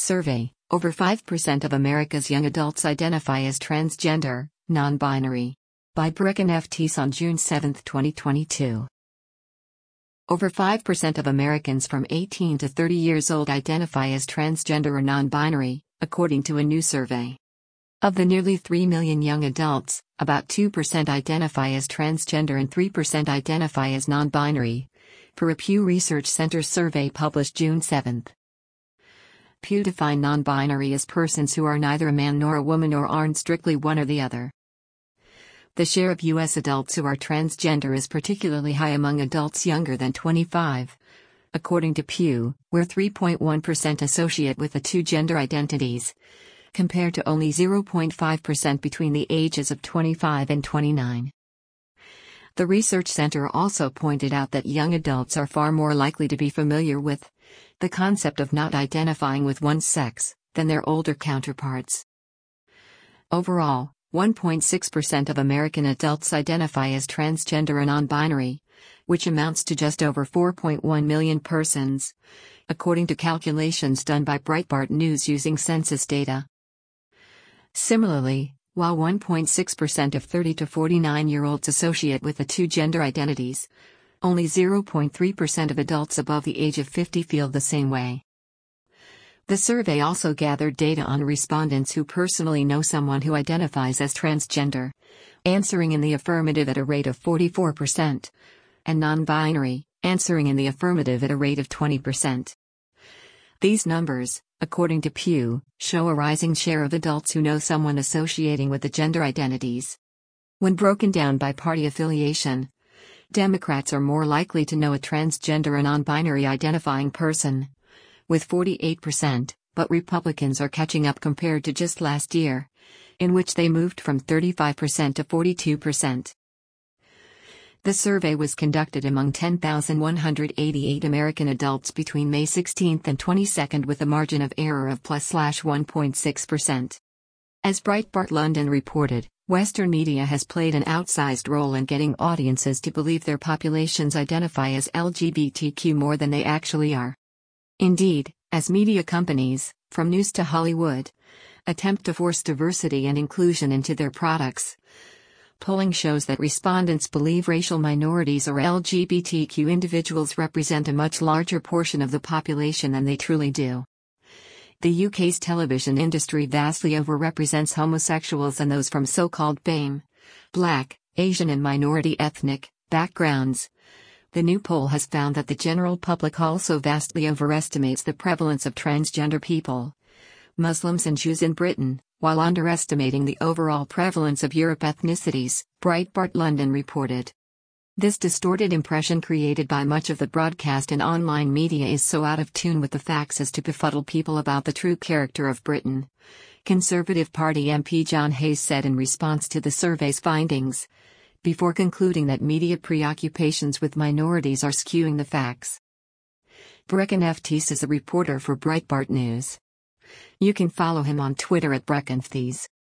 Survey: over 5% of America's young adults identify as transgender, non-binary. By Brick and F. Teese on June 7, 2022. Over 5% of Americans from 18 to 30 years old identify as transgender or non-binary, according to a new survey. Of the nearly 3 million young adults, about 2% identify as transgender and 3% identify as non-binary, per a Pew Research Center survey published June 7. Pew defined non-binary as persons who are neither a man nor a woman or aren't strictly one or the other. The share of U.S. adults who are transgender is particularly high among adults younger than 25. According to Pew, where 3.1% associate with the two gender identities, compared to only 0.5% between the ages of 25 and 29. The Research Center also pointed out that young adults are far more likely to be familiar with the concept of not identifying with one's sex than their older counterparts. Overall, 1.6% of American adults identify as transgender or non-binary, which amounts to just over 4.1 million persons, according to calculations done by Breitbart News using census data. Similarly, while 1.6% of 30 to 49-year-olds associate with the two gender identities, only 0.3% of adults above the age of 50 feel the same way. The survey also gathered data on respondents who personally know someone who identifies as transgender, answering in the affirmative at a rate of 44%, and non-binary, answering in the affirmative at a rate of 20%. These numbers, according to Pew, show a rising share of adults who know someone associating with the gender identities. When broken down by party affiliation, Democrats are more likely to know a transgender or non-binary identifying person, with 48%, but Republicans are catching up compared to just last year, in which they moved from 35% to 42%. The survey was conducted among 10,188 American adults between May 16 and 22 with a margin of error of +1.6%. As Breitbart London reported, Western media has played an outsized role in getting audiences to believe their populations identify as LGBTQ more than they actually are. Indeed, as media companies, from news to Hollywood, attempt to force diversity and inclusion into their products, polling shows that respondents believe racial minorities or LGBTQ individuals represent a much larger portion of the population than they truly do. The UK's television industry vastly overrepresents homosexuals and those from so-called BAME, Black, Asian and minority ethnic, backgrounds. The new poll has found that the general public also vastly overestimates the prevalence of transgender people, Muslims and Jews in Britain, while underestimating the overall prevalence of Europe ethnicities, Breitbart London reported. This distorted impression created by much of the broadcast and online media is so out of tune with the facts as to befuddle people about the true character of Britain, Conservative Party MP John Hayes said in response to the survey's findings, before concluding that media preoccupations with minorities are skewing the facts. Brick and F. Teese is a reporter for Breitbart News. You can follow him on Twitter at Breck and Teese.